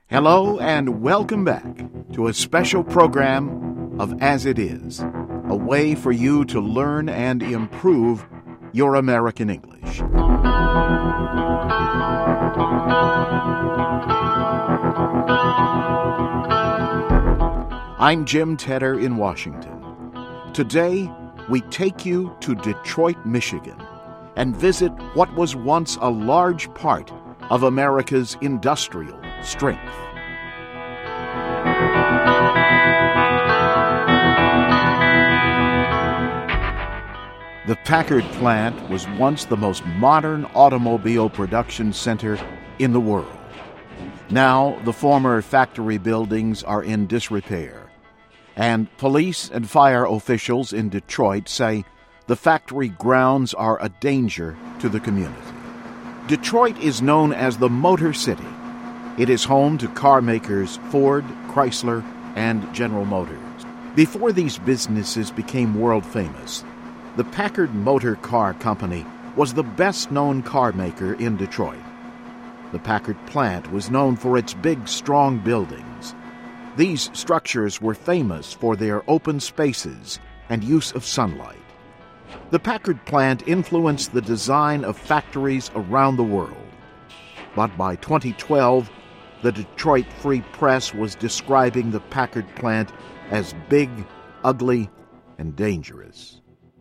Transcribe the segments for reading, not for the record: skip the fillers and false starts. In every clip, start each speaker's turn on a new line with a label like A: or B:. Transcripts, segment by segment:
A: Hello and welcome back to a special program of As It Is, a way for you to learn and improve your American English. I'm Jim Tedder in Washington. Today, we take you to Detroit, Michigan, and visit what was once a large part of America's industrial strength. The Packard plant was once the most modern automobile production center in the world. Now, the former factory buildings are in disrepair, and police and fire officials in Detroit say the factory grounds are a danger to the community. Detroit is known as the Motor City. It is home to car makers Ford, Chrysler, and General Motors. Before these businesses became world famous, the Packard Motor Car Company was the best-known car maker in Detroit. The Packard plant was known for its big, strong buildings. These structures were famous for their open spaces and use of sunlight. The Packard plant influenced the design of factories around the world. But by 2012, the Detroit Free Press was describing the Packard plant as big, ugly, and dangerous.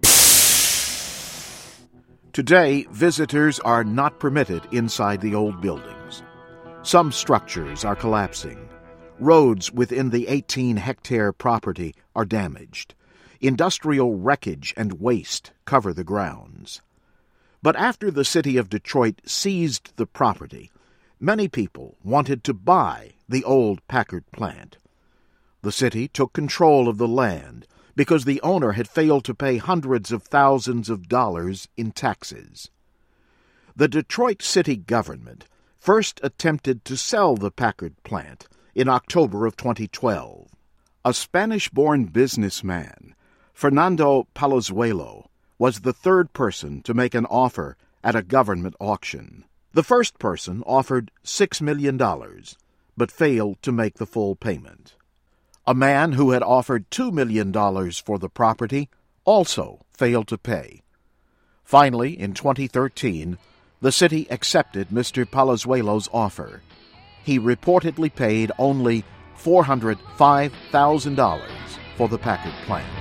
A: Today, visitors are not permitted inside the old buildings. Some structures are collapsing. Roads within the 18-hectare property are damaged. Industrial wreckage and waste cover the grounds. But after the city of Detroit seized the property, many people wanted to buy the old Packard plant. The city took control of the land because the owner had failed to pay hundreds of thousands of dollars in taxes. The Detroit city government first attempted to sell the Packard plant in October of 2012. A Spanish-born businessman, Fernando Palazuelo, was the third person to make an offer at a government auction. The first person offered $6 million, but failed to make the full payment. A man who had offered $2 million for the property also failed to pay. Finally, in 2013, the city accepted Mr. Palazuelo's offer. He reportedly paid only $405,000 for the Packard plant.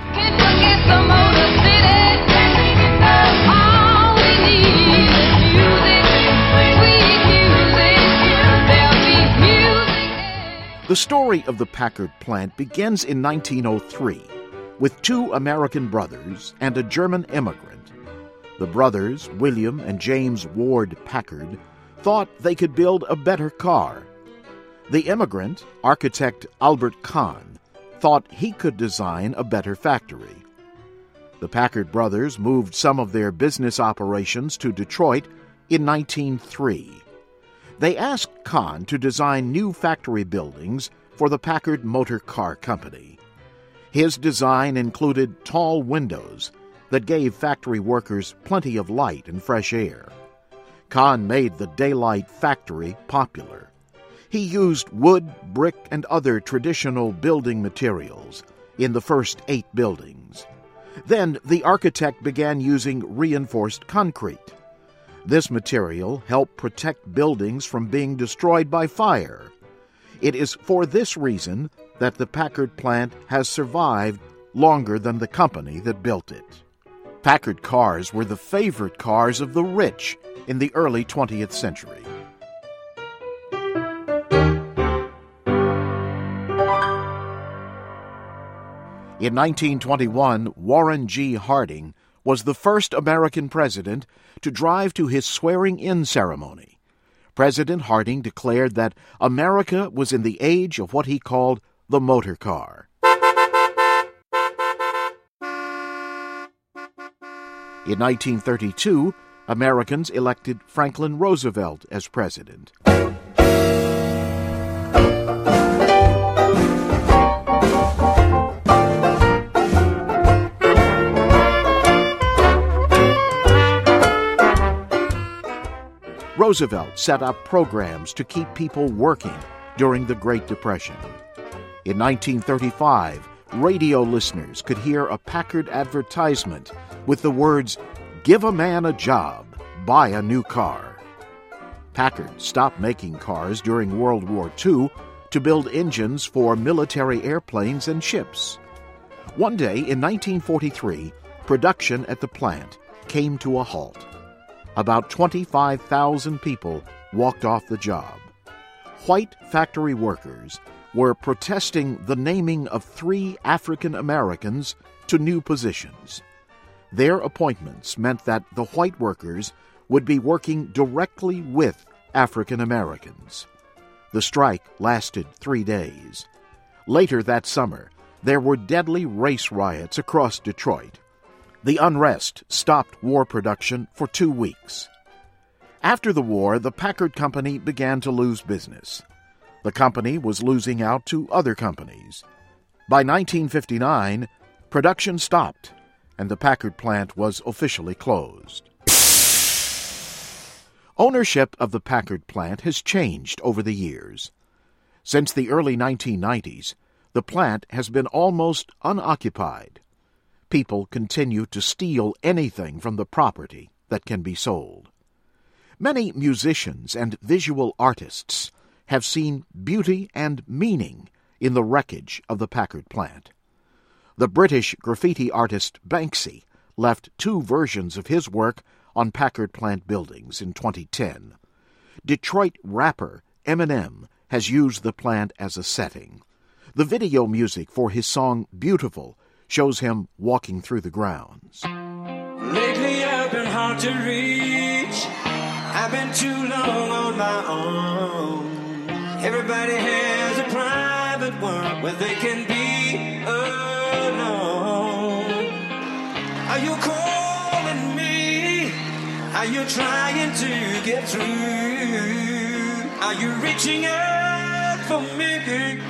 A: The story of the Packard plant begins in 1903 with two American brothers and a German immigrant. The brothers, William and James Ward Packard, thought they could build a better car. The immigrant, architect Albert Kahn, thought he could design a better factory. The Packard brothers moved some of their business operations to Detroit in 1903. They asked Kahn to design new factory buildings for the Packard Motor Car Company. His design included tall windows that gave factory workers plenty of light and fresh air. Kahn made the daylight factory popular. He used wood, brick, and other traditional building materials in the first 8 buildings. Then the architect began using reinforced concrete. This material helped protect buildings from being destroyed by fire. It is for this reason that the Packard plant has survived longer than the company that built it. Packard cars were the favorite cars of the rich in the early 20th century. In 1921, Warren G. Harding was the first American president to drive to his swearing-in ceremony. President Harding declared that America was in the age of what he called the motor car. In 1932, Americans elected Franklin Roosevelt as president. Roosevelt set up programs to keep people working during the Great Depression. In 1935, radio listeners could hear a Packard advertisement with the words, "Give a man a job, buy a new car." Packard stopped making cars during World War II to build engines for military airplanes and ships. One day in 1943, production at the plant came to a halt. About 25,000 people walked off the job. White factory workers were protesting the naming of 3 African Americans to new positions. Their appointments meant that the white workers would be working directly with African Americans. The strike lasted 3 days. Later that summer, there were deadly race riots across Detroit. The unrest stopped war production for 2 weeks. After the war, the Packard Company began to lose business. The company was losing out to other companies. By 1959, production stopped, and the Packard plant was officially closed. Ownership of the Packard plant has changed over the years. Since the early 1990s, the plant has been almost unoccupied. People continue to steal anything from the property that can be sold. Many musicians and visual artists have seen beauty and meaning in the wreckage of the Packard plant. The British graffiti artist Banksy left 2 versions of his work on Packard plant buildings in 2010. Detroit rapper Eminem has used the plant as a setting. The video music for his song Beautiful shows him walking through the grounds.
B: Lately I've been hard to reach. I've been too long on my own. Everybody has a private one where they can be alone. Are you calling me? Are you trying to get through? Are you reaching out for me?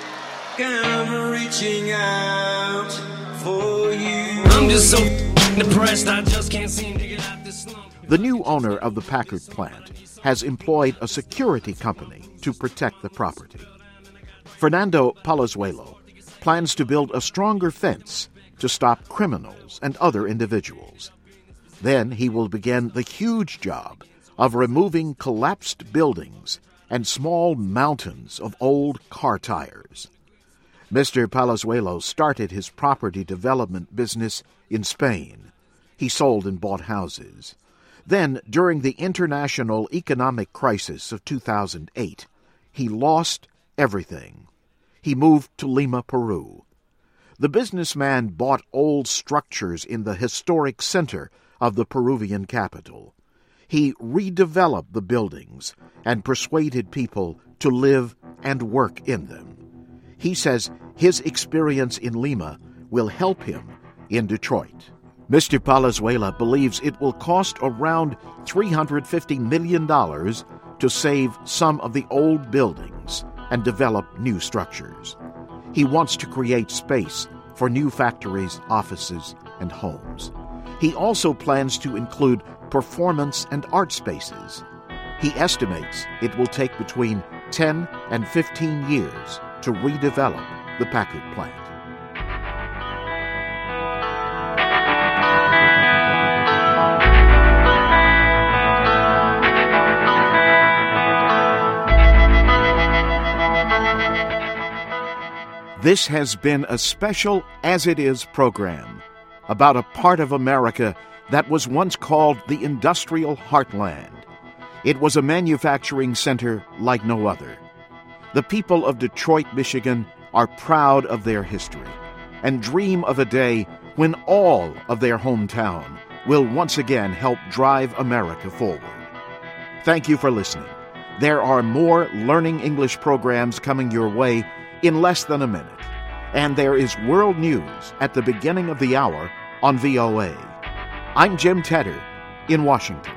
B: I'm reaching out for you. I'm just so depressed, I just can't seem to get out this slump.
A: The new owner of the Packard plant has employed a security company to protect the property. Fernando Palazuelo plans to build a stronger fence to stop criminals and other individuals. Then he will begin the huge job of removing collapsed buildings and small mountains of old car tires. Mr. Palazuelo started his property development business in Spain. He sold and bought houses. Then, during the international economic crisis of 2008, he lost everything. He moved to Lima, Peru. The businessman bought old structures in the historic center of the Peruvian capital. He redeveloped the buildings and persuaded people to live and work in them. He says his experience in Lima will help him in Detroit. Mr. Palazuelo believes it will cost around $350 million to save some of the old buildings and develop new structures. He wants to create space for new factories, offices, and homes. He also plans to include performance and art spaces. He estimates it will take between 10 and 15 years to redevelop the Packard plant. This has been a special As It Is program about a part of America that was once called the Industrial Heartland. It was a manufacturing center like no other. The people of Detroit, Michigan are proud of their history and dream of a day when all of their hometown will once again help drive America forward. Thank you for listening. There are more Learning English programs coming your way in less than a minute. And there is world news at the beginning of the hour on VOA. I'm Jim Tedder in Washington.